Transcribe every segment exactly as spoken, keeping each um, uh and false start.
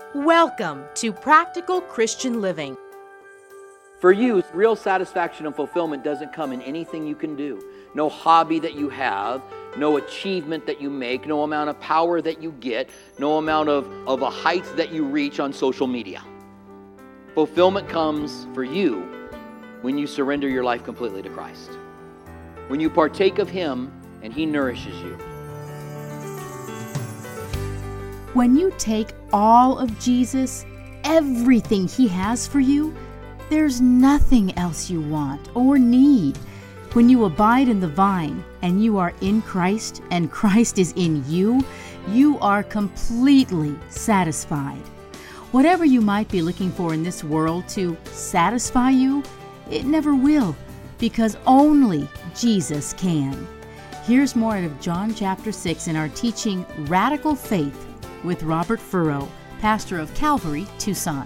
Welcome to Practical Christian Living. For you, real satisfaction and fulfillment doesn't come in anything you can do. No hobby that you have, no achievement that you make, no amount of power that you get, no amount of, of a height that you reach on social media. Fulfillment comes for you when you surrender your life completely to Christ. When you partake of Him and He nourishes you. When you take all of Jesus, everything He has for you, there's nothing else you want or need. When you abide in the vine and you are in Christ and Christ is in you, you are completely satisfied. Whatever you might be looking for in this world to satisfy you, it never will, because only Jesus can. Here's more out of John chapter six in our teaching Radical Faith with Robert Furrow, pastor of Calvary, Tucson.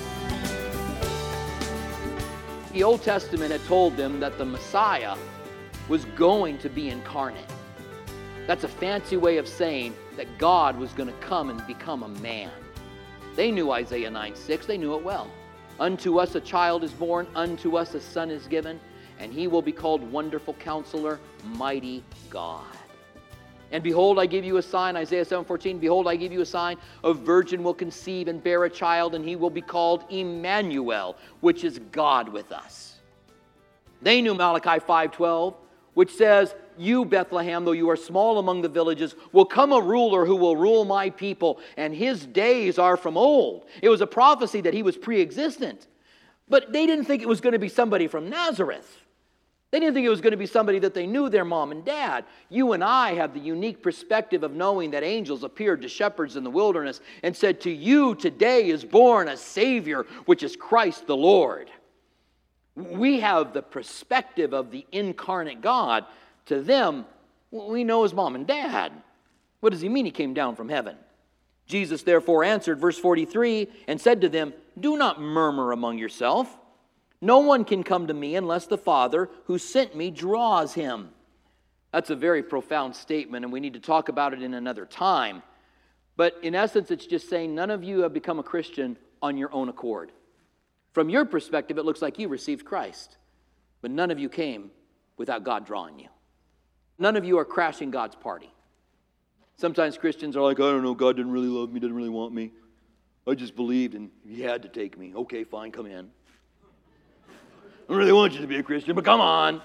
The Old Testament had told them that the Messiah was going to be incarnate. That's a fancy way of saying that God was going to come and become a man. They knew Isaiah nine six, they knew it well. Unto us a child is born, unto us a son is given, and He will be called Wonderful Counselor, Mighty God. And behold, I give you a sign, Isaiah seven fourteen, behold, I give you a sign, a virgin will conceive and bear a child, and he will be called Emmanuel, which is God with us. They knew Malachi five twelve, which says, you, Bethlehem, though you are small among the villages, will come a ruler who will rule my people, and his days are from old. It was a prophecy that he was pre-existent. But they didn't think it was going to be somebody from Nazareth. They didn't think it was going to be somebody that they knew, their mom and dad. You and I have the unique perspective of knowing that angels appeared to shepherds in the wilderness and said, to you today is born a Savior, which is Christ the Lord. We have the perspective of the incarnate God. To them, we know his mom and dad. What does he mean he came down from heaven? Jesus therefore answered, verse forty-three, and said to them, do not murmur among yourself. No one can come to me unless the Father who sent me draws him. That's a very profound statement, and we need to talk about it in another time. But in essence, it's just saying none of you have become a Christian on your own accord. From your perspective, it looks like you received Christ, but none of you came without God drawing you. None of you are crashing God's party. Sometimes Christians are like, I don't know, God didn't really love me, didn't really want me. I just believed and He had to take me. Okay, fine, come in. I don't really want you to be a Christian, but come on.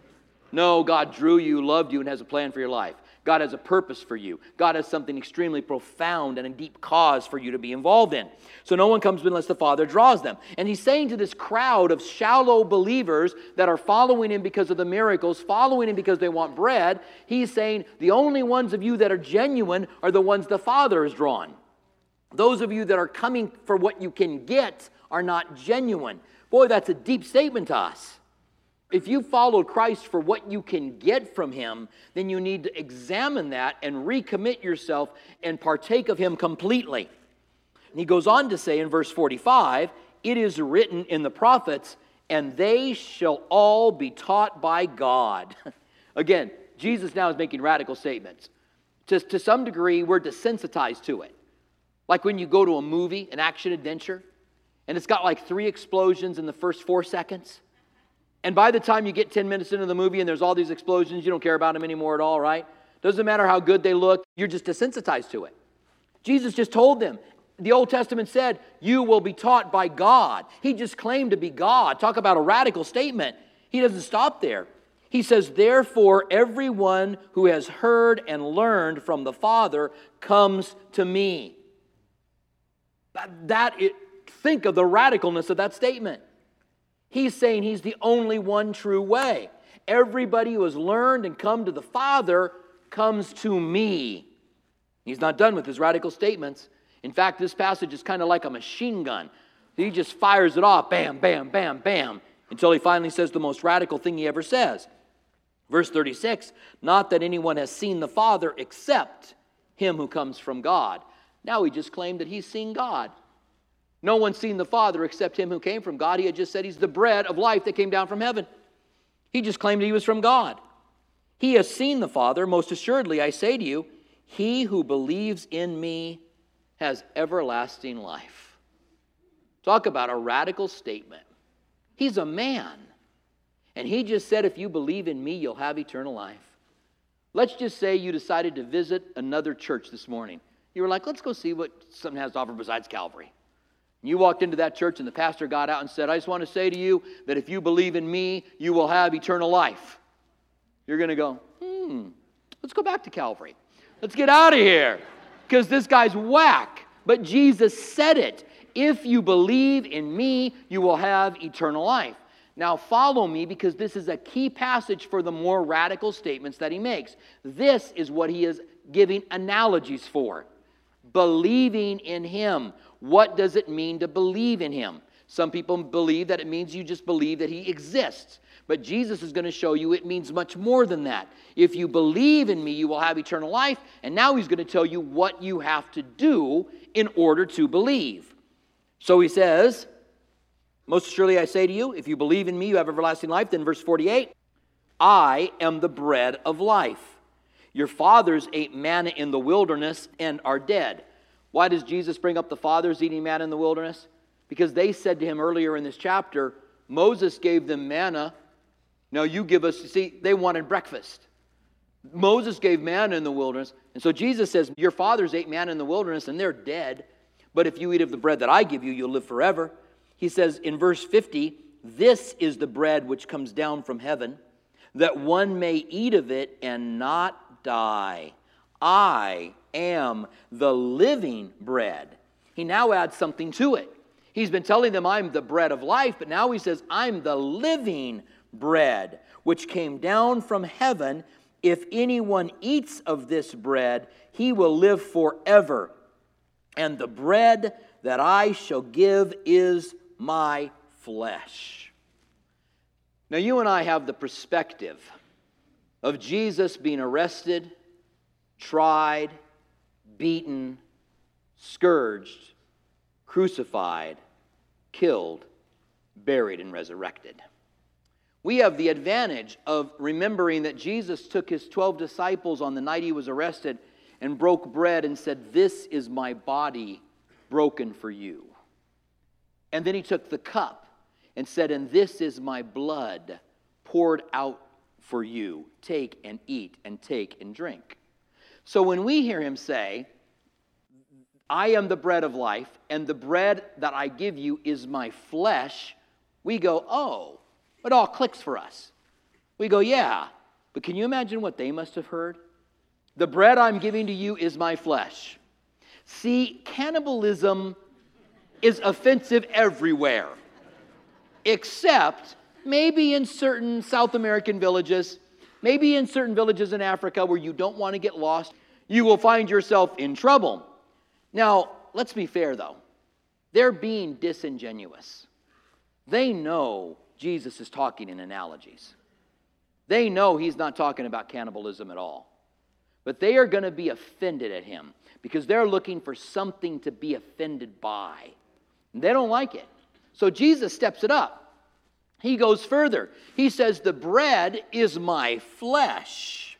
No, God drew you, loved you, and has a plan for your life. God has a purpose for you. God has something extremely profound and a deep cause for you to be involved in. So no one comes unless the Father draws them. And He's saying to this crowd of shallow believers that are following Him because of the miracles, following Him because they want bread, He's saying the only ones of you that are genuine are the ones the Father has drawn. Those of you that are coming for what you can get are not genuine. Boy, that's a deep statement to us. If you followed Christ for what you can get from Him, then you need to examine that and recommit yourself and partake of Him completely. And he goes on to say in verse forty-five, it is written in the prophets, and they shall all be taught by God. Again, Jesus now is making radical statements. To, to some degree, we're desensitized to it. Like when you go to a movie, an action adventure, and it's got like three explosions in the first four seconds. And by the time you get ten minutes into the movie and there's all these explosions, you don't care about them anymore at all, right? Doesn't matter how good they look, you're just desensitized to it. Jesus just told them, the Old Testament said, you will be taught by God. He just claimed to be God. Talk about a radical statement. He doesn't stop there. He says, therefore, everyone who has heard and learned from the Father comes to me. That, that it, think of the radicalness of that statement. He's saying He's the only one true way. Everybody who has learned and come to the Father comes to me. He's not done with his radical statements. In fact, this passage is kind of like a machine gun. He just fires it off, bam, bam, bam, bam, until he finally says the most radical thing he ever says. Verse thirty-six, not that anyone has seen the Father except Him who comes from God. Now he just claimed that he's seen God. No one's seen the Father except Him who came from God. He had just said He's the bread of life that came down from heaven. He just claimed He was from God. He has seen the Father. Most assuredly, I say to you, he who believes in me has everlasting life. Talk about a radical statement. He's a man. And he just said, if you believe in me, you'll have eternal life. Let's just say you decided to visit another church this morning. You were like, let's go see what something has to offer besides Calvary. And you walked into that church and the pastor got out and said, I just want to say to you that if you believe in me, you will have eternal life. You're going to go, hmm, let's go back to Calvary. Let's get out of here because this guy's whack. But Jesus said it. If you believe in me, you will have eternal life. Now follow me because this is a key passage for the more radical statements that he makes. This is what he is giving analogies for. Believing in him. What does it mean to believe in him? Some people believe that it means you just believe that he exists. But Jesus is going to show you it means much more than that. If you believe in me, you will have eternal life. And now he's going to tell you what you have to do in order to believe. So he says, most surely I say to you, if you believe in me, you have everlasting life. Then verse forty-eight, I am the bread of life. Your fathers ate manna in the wilderness and are dead. Why does Jesus bring up the fathers eating manna in the wilderness? Because they said to him earlier in this chapter, Moses gave them manna. Now you give us, see, they wanted breakfast. Moses gave manna in the wilderness. And so Jesus says, your fathers ate manna in the wilderness and they're dead. But if you eat of the bread that I give you, you'll live forever. He says in verse fifty, this is the bread which comes down from heaven, that one may eat of it and not die. I am the living bread. He now adds something to it. He's been telling them, I'm the bread of life, but now he says, I'm the living bread, which came down from heaven. If anyone eats of this bread, he will live forever. And the bread that I shall give is my flesh. Now you and I have the perspective of Jesus being arrested, tried, beaten, scourged, crucified, killed, buried, and resurrected. We have the advantage of remembering that Jesus took his twelve disciples on the night he was arrested and broke bread and said, this is my body broken for you. And then he took the cup and said, and this is my blood poured out for you. Take and eat and take and drink. So when we hear him say, I am the bread of life, and the bread that I give you is my flesh, we go, oh, it all clicks for us. We go, yeah, but can you imagine what they must have heard? The bread I'm giving to you is my flesh. See, cannibalism is offensive everywhere, except maybe in certain South American villages, maybe in certain villages in Africa where you don't want to get lost, you will find yourself in trouble. Now, let's be fair though. They're being disingenuous. They know Jesus is talking in analogies. They know he's not talking about cannibalism at all. But they are going to be offended at him because they're looking for something to be offended by. And they don't like it. So Jesus steps it up. He goes further. He says, the bread is my flesh.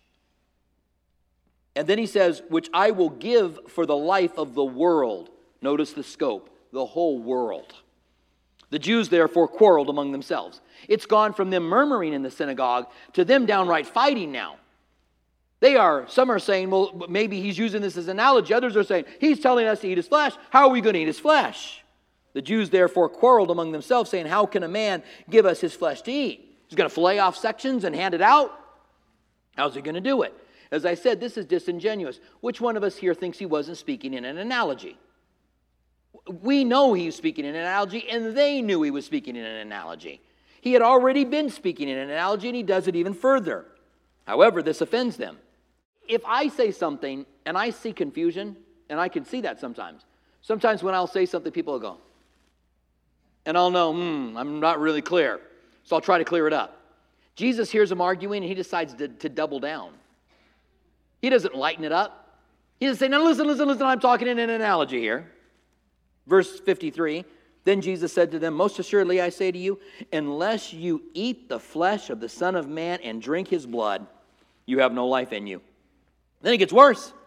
And then he says, which I will give for the life of the world. Notice the scope, the whole world. The Jews therefore quarreled among themselves. It's gone from them murmuring in the synagogue to them downright fighting now. They are, some are saying, well, maybe he's using this as an analogy. Others are saying, he's telling us to eat his flesh. How are we going to eat his flesh? The Jews therefore quarreled among themselves, saying, how can a man give us his flesh to eat? He's going to fillet off sections and hand it out? How's he going to do it? As I said, this is disingenuous. Which one of us here thinks he wasn't speaking in an analogy? We know he was speaking in an analogy, and they knew he was speaking in an analogy. He had already been speaking in an analogy, and he does it even further. However, this offends them. If I say something and I see confusion, and I can see that sometimes. Sometimes when I'll say something, people will go, and I'll know, hmm, I'm not really clear. So I'll try to clear it up. Jesus hears them arguing, and he decides to, to double down. He doesn't lighten it up. He doesn't say, now listen, listen, listen, I'm talking in an analogy here. Verse fifty-three, then Jesus said to them, most assuredly I say to you, unless you eat the flesh of the Son of Man and drink his blood, you have no life in you. Then it gets worse.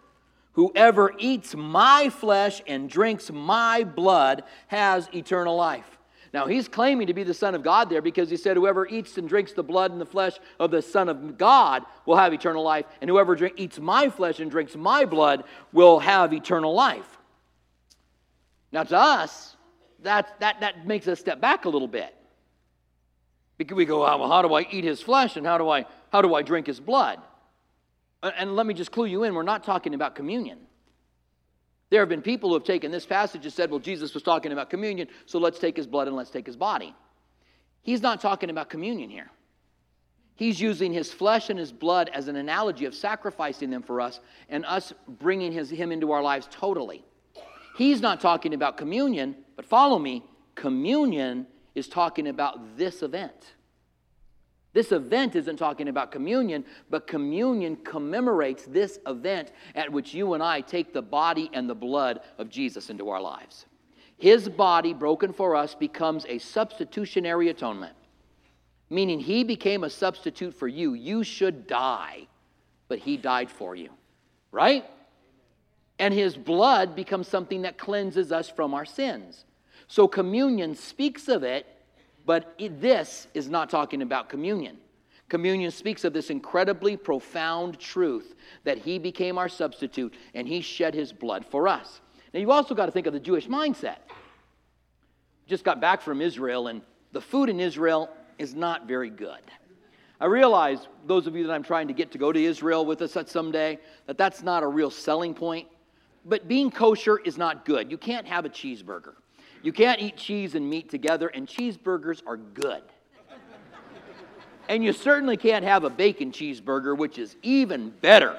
Whoever eats my flesh and drinks my blood has eternal life. Now, he's claiming to be the Son of God there because he said, whoever eats and drinks the blood and the flesh of the Son of God will have eternal life, and whoever drink, eats my flesh and drinks my blood will have eternal life. Now, to us, that, that, that makes us step back a little bit. Because we go, well, how do I eat his flesh and how do I, how do I drink his blood? And let me just clue you in, we're not talking about communion. There have been people who have taken this passage and said, well, Jesus was talking about communion, so let's take his blood and let's take his body. He's not talking about communion here. He's using his flesh and his blood as an analogy of sacrificing them for us and us bringing his, him into our lives totally. He's not talking about communion, but follow me, communion is talking about this event. This event isn't talking about communion, but communion commemorates this event at which you and I take the body and the blood of Jesus into our lives. His body broken for us becomes a substitutionary atonement, meaning he became a substitute for you. You should die, but he died for you, right? And his blood becomes something that cleanses us from our sins. So communion speaks of it, but it, this is not talking about communion. Communion speaks of this incredibly profound truth that he became our substitute and he shed his blood for us. Now, you've also got to think of the Jewish mindset. Just got back from Israel, and the food in Israel is not very good. I realize, those of you that I'm trying to get to go to Israel with us someday, that that's not a real selling point. But being kosher is not good. You can't have a cheeseburger. You can't eat cheese and meat together, and cheeseburgers are good. And you certainly can't have a bacon cheeseburger, which is even better.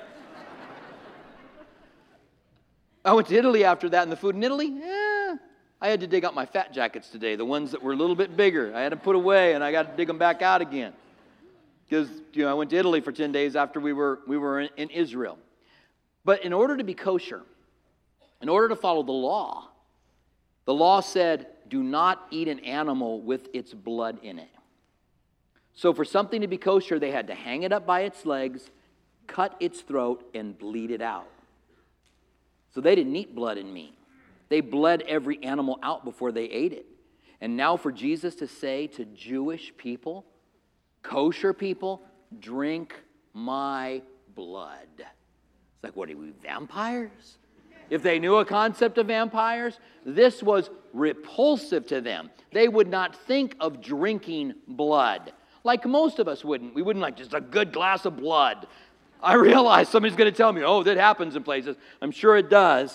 I went to Italy after that, and the food in Italy, eh, I had to dig out my fat jackets today, the ones that were a little bit bigger. I had them put away, and I got to dig them back out again. Because, you know, I went to Italy for ten days after we were, we were in, in Israel. But in order to be kosher, in order to follow the law, the law said, do not eat an animal with its blood in it. So for something to be kosher, they had to hang it up by its legs, cut its throat, and bleed it out. So they didn't eat blood and meat. They bled every animal out before they ate it. And now for Jesus to say to Jewish people, kosher people, drink my blood. It's like, what are we, vampires? If they knew a concept of vampires, this was repulsive to them. They would not think of drinking blood, like most of us wouldn't. We wouldn't like just a good glass of blood. I realize somebody's going to tell me, oh, that happens in places. I'm sure it does.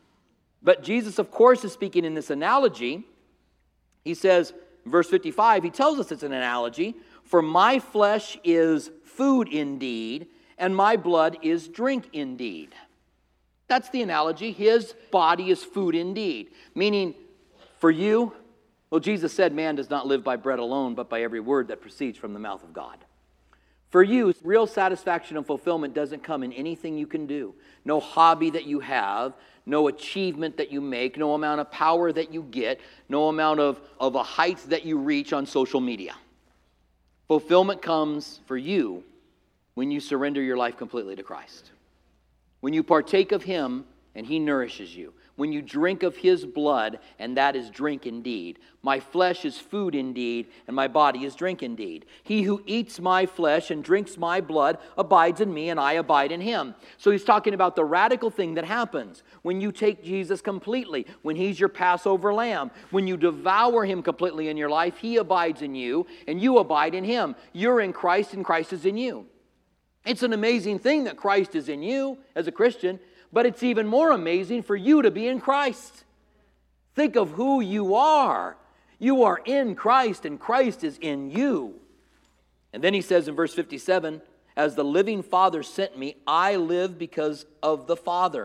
But Jesus, of course, is speaking in this analogy. He says, verse fifty-five, he tells us it's an analogy. For my flesh is food indeed, and my blood is drink indeed. That's the analogy. His body is food indeed. Meaning, for you, well, Jesus said, man does not live by bread alone, but by every word that proceeds from the mouth of God. For you, real satisfaction and fulfillment doesn't come in anything you can do. No hobby that you have, no achievement that you make, no amount of power that you get, no amount of, of a height that you reach on social media. Fulfillment comes for you when you surrender your life completely to Christ. When you partake of him and he nourishes you. When you drink of his blood, and that is drink indeed. My flesh is food indeed, and my body is drink indeed. He who eats my flesh and drinks my blood abides in me, and I abide in him. So he's talking about the radical thing that happens when you take Jesus completely, when he's your Passover lamb. When you devour him completely in your life, he abides in you, and you abide in him. You're in Christ, and Christ is in you. It's an amazing thing that Christ is in you as a Christian, but it's even more amazing for you to be in Christ. Think of who you are. You are in Christ, and Christ is in you. And then he says in verse fifty-seven, as the living Father sent me, I live because of the Father.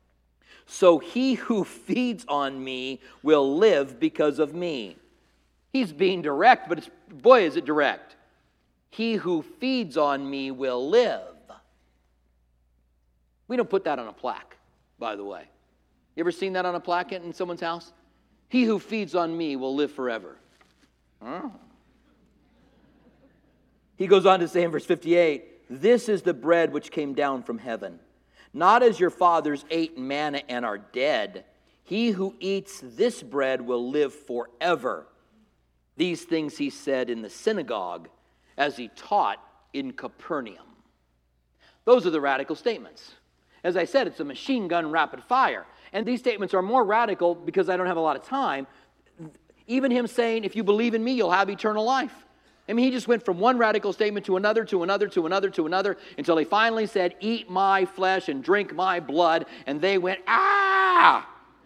So he who feeds on me will live because of me. He's being direct, but it's, boy, is it direct. He who feeds on me will live. We don't put that on a plaque, by the way. You ever seen that on a plaque in someone's house? He who feeds on me will live forever. Oh. He goes on to say in verse fifty-eight, this is the bread which came down from heaven, Not as your fathers ate manna and are dead. He who eats this bread will live forever. These things he said in the synagogue as he taught in Capernaum. Those are the radical statements. As I said, it's a machine gun rapid fire. And these statements are more radical because I don't have a lot of time. Even him saying, if you believe in me, you'll have eternal life. I mean, he just went from one radical statement to another, to another, to another, to another, until he finally said, eat my flesh and drink my blood. And they went, ah!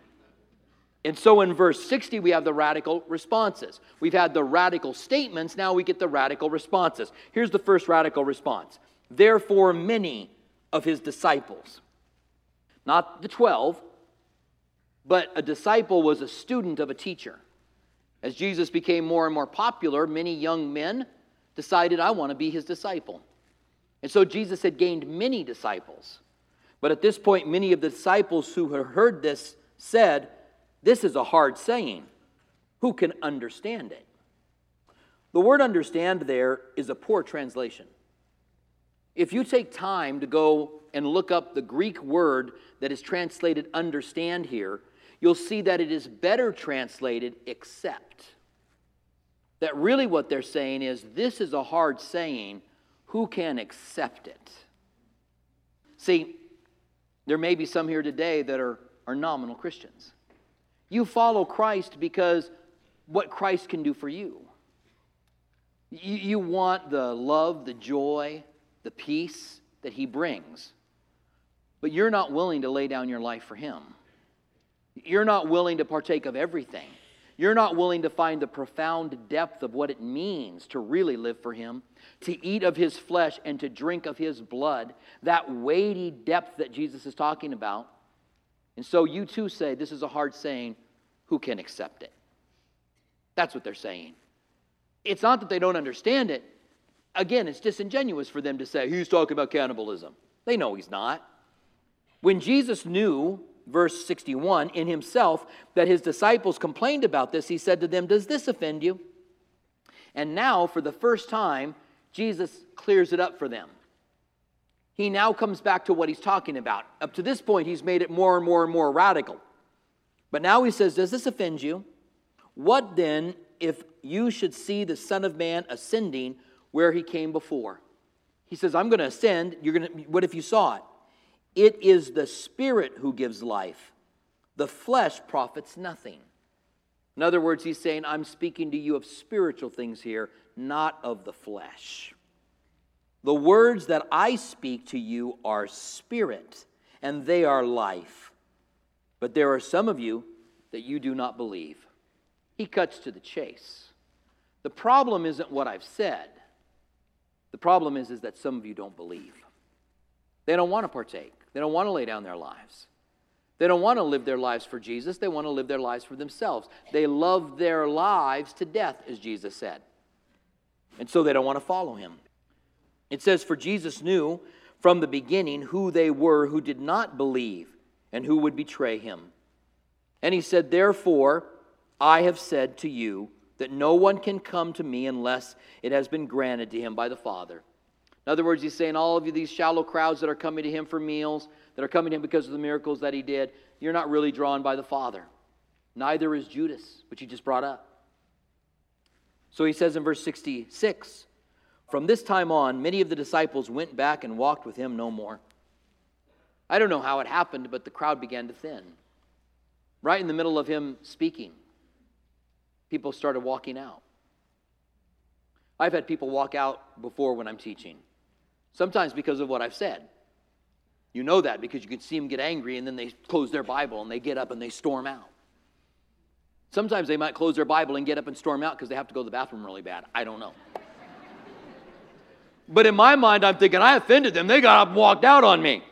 And so in verse sixty, we have the radical responses. We've had the radical statements, now we get the radical responses. Here's the first radical response. Therefore, many of his disciples, not the twelve, but a disciple was a student of a teacher. As Jesus became more and more popular, many young men decided, I want to be his disciple. And so Jesus had gained many disciples. But at this point, many of the disciples who had heard this said, this is a hard saying. Who can understand it? The word understand there is a poor translation. If you take time to go and look up the Greek word that is translated understand here, you'll see that it is better translated accept. That really what they're saying is, this is a hard saying, who can accept it? See, there may be some here today that are, are nominal Christians. You follow Christ because what Christ can do for you. You, you want the love, the joy, the peace that he brings, but you're not willing to lay down your life for him. You're not willing to partake of everything. You're not willing to find the profound depth of what it means to really live for him, to eat of his flesh and to drink of his blood, that weighty depth that Jesus is talking about. And so you too say, this is a hard saying, who can accept it? That's what they're saying. It's not that they don't understand it. Again, it's disingenuous for them to say, he's talking about cannibalism. They know he's not. When Jesus knew, verse sixty-one, in himself, that his disciples complained about this, he said to them, does this offend you? And now, for the first time, Jesus clears it up for them. He now comes back to what he's talking about. Up to this point, he's made it more and more and more radical. But now he says, does this offend you? What then if you should see the Son of Man ascending where he came before? He says, I'm going to ascend. You're going to. What if you saw it? It is the Spirit who gives life. The flesh profits nothing. In other words, he's saying, I'm speaking to you of spiritual things here, not of the flesh. The words that I speak to you are spirit, and they are life. But there are some of you that you do not believe. He cuts to the chase. The problem isn't what I've said. The problem is, is that some of you don't believe. They don't want to partake. They don't want to lay down their lives. They don't want to live their lives for Jesus. They want to live their lives for themselves. They love their lives to death, as Jesus said. And so they don't want to follow him. It says, for Jesus knew from the beginning who they were who did not believe and who would betray him. And he said, therefore, I have said to you that no one can come to me unless it has been granted to him by the Father. In other words, he's saying all of you, these shallow crowds that are coming to him for meals, that are coming to him because of the miracles that he did, you're not really drawn by the Father. Neither is Judas, which he just brought up. So he says in verse sixty-six, from this time on, many of the disciples went back and walked with him no more. I don't know how it happened, but the crowd began to thin. Right in the middle of him speaking, people started walking out. I've had people walk out before when I'm teaching. Sometimes because of what I've said. You know that because you can see them get angry and then they close their Bible and they get up and they storm out. Sometimes they might close their Bible and get up and storm out because they have to go to the bathroom really bad. I don't know. But in my mind, I'm thinking, I offended them. They got up and walked out on me.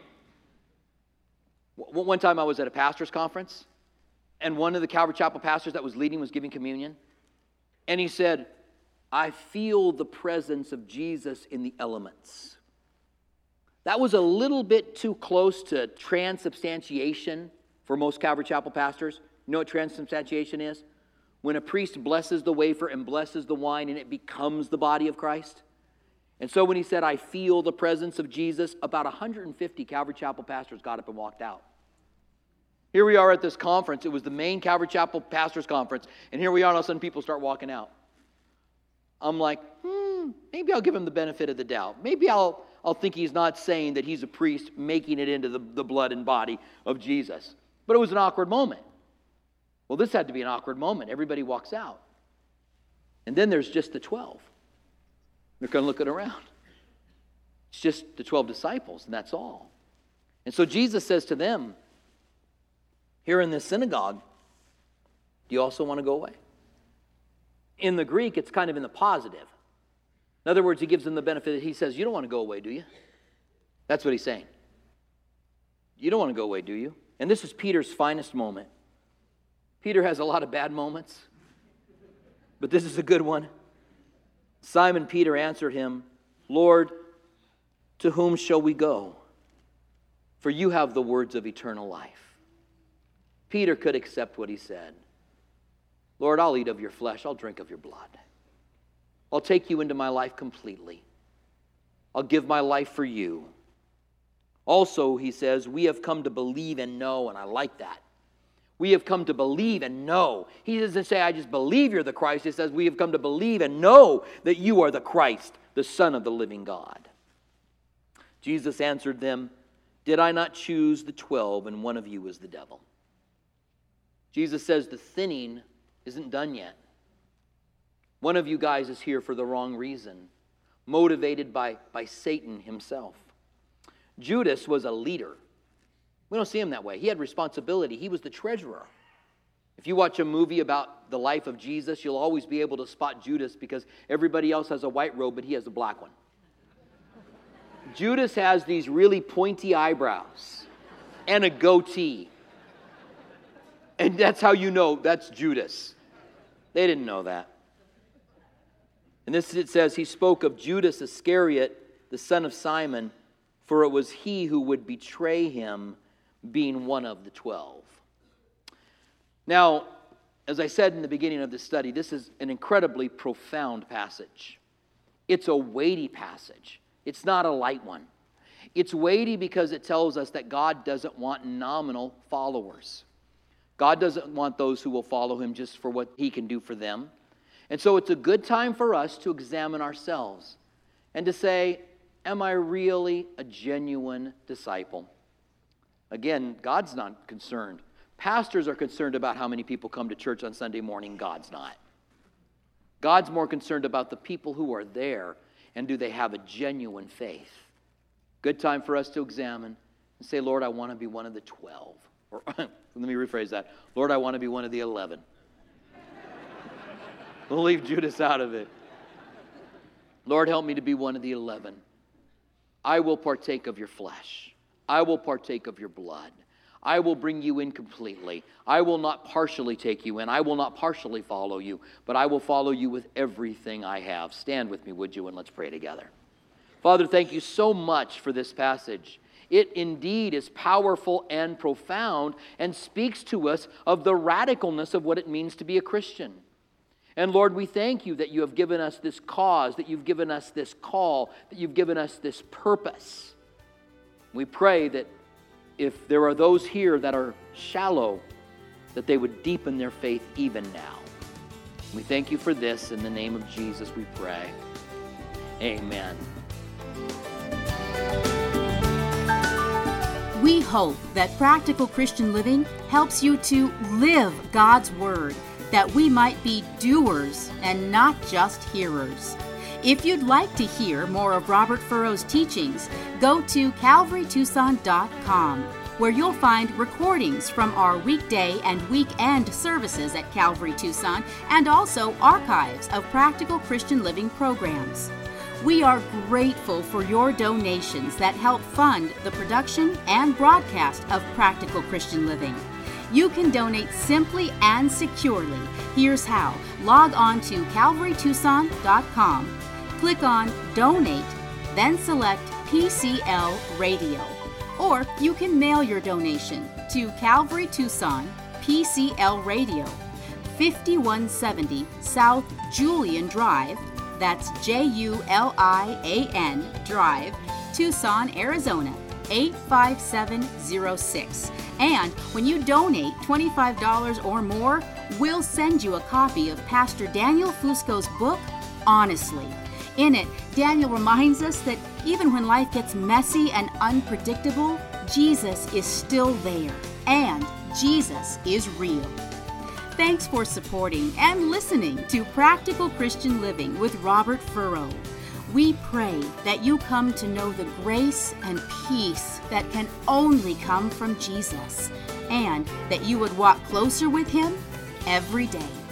One time I was at a pastor's conference, and one of the Calvary Chapel pastors that was leading was giving communion. And he said, I feel the presence of Jesus in the elements. That was a little bit too close to transubstantiation for most Calvary Chapel pastors. You know what transubstantiation is? When a priest blesses the wafer and blesses the wine and it becomes the body of Christ. And so when he said, I feel the presence of Jesus, about one hundred fifty Calvary Chapel pastors got up and walked out. Here we are at this conference. It was the main Calvary Chapel pastors conference. And here we are, and all of a sudden people start walking out. I'm like, hmm, maybe I'll give him the benefit of the doubt. Maybe I'll, I'll think he's not saying that he's a priest making it into the, the blood and body of Jesus. But it was an awkward moment. Well, this had to be an awkward moment. Everybody walks out. And then there's just the twelve. They're kind of looking around. It's just the twelve disciples, and that's all. And so Jesus says to them, here in this synagogue, do you also want to go away? In the Greek, it's kind of in the positive. In other words, he gives them the benefit. He says, you don't want to go away, do you? That's what he's saying. You don't want to go away, do you? And this is Peter's finest moment. Peter has a lot of bad moments, but this is a good one. Simon Peter answered him, Lord, to whom shall we go? For you have the words of eternal life. Peter could accept what he said. Lord, I'll eat of your flesh. I'll drink of your blood. I'll take you into my life completely. I'll give my life for you. Also, he says, we have come to believe and know, and I like that. We have come to believe and know. He doesn't say, I just believe you're the Christ. He says, we have come to believe and know that you are the Christ, the Son of the living God. Jesus answered them, did I not choose the twelve, and one of you is the devil? Jesus says the thinning isn't done yet. One of you guys is here for the wrong reason, motivated by, by Satan himself. Judas was a leader. We don't see him that way. He had responsibility. He was the treasurer. If you watch a movie about the life of Jesus, you'll always be able to spot Judas because everybody else has a white robe, but he has a black one. Judas has these really pointy eyebrows and a goatee. And that's how you know that's Judas. They didn't know that. And this it says, he spoke of Judas Iscariot, the son of Simon, for it was he who would betray him, being one of the twelve. Now, as I said in the beginning of this study, this is an incredibly profound passage. It's a weighty passage. It's not a light one. It's weighty because it tells us that God doesn't want nominal followers. God doesn't want those who will follow him just for what he can do for them. And so it's a good time for us to examine ourselves and to say, am I really a genuine disciple? Again, God's not concerned. Pastors are concerned about how many people come to church on Sunday morning. God's not. God's more concerned about the people who are there and do they have a genuine faith. Good time for us to examine and say, Lord, I want to be one of the twelve. Or let me rephrase that. Lord, I want to be one of the eleven. We'll leave Judas out of it. Lord, help me to be one of the eleven. I will partake of your flesh. I will partake of your blood. I will bring you in completely. I will not partially take you in. I will not partially follow you, but I will follow you with everything I have. Stand with me, would you, and let's pray together. Father, thank you so much for this passage. It indeed is powerful and profound and speaks to us of the radicalness of what it means to be a Christian. And Lord, we thank you that you have given us this cause, that you've given us this call, that you've given us this purpose. We pray that if there are those here that are shallow, that they would deepen their faith even now. We thank you for this. In the name of Jesus we pray. Amen. We hope that Practical Christian Living helps you to live God's Word, that we might be doers and not just hearers. If you'd like to hear more of Robert Furrow's teachings, go to calvary tucson dot com, where you'll find recordings from our weekday and weekend services at Calvary Tucson, and also archives of Practical Christian Living programs. We are grateful for your donations that help fund the production and broadcast of Practical Christian Living. You can donate simply and securely. Here's how. Log on to calvary tucson dot com. Click on Donate, then select P C L Radio. Or you can mail your donation to Calvary Tucson, P C L Radio, fifty-one seventy South Julian Drive. That's J U L I A N Drive, Tucson, Arizona, eight five seven zero six. And when you donate twenty-five dollars or more, we'll send you a copy of Pastor Daniel Fusco's book, Honestly. In it, Daniel reminds us that even when life gets messy and unpredictable, Jesus is still there, and Jesus is real. Thanks for supporting and listening to Practical Christian Living with Robert Furrow. We pray that you come to know the grace and peace that can only come from Jesus, and that you would walk closer with Him every day.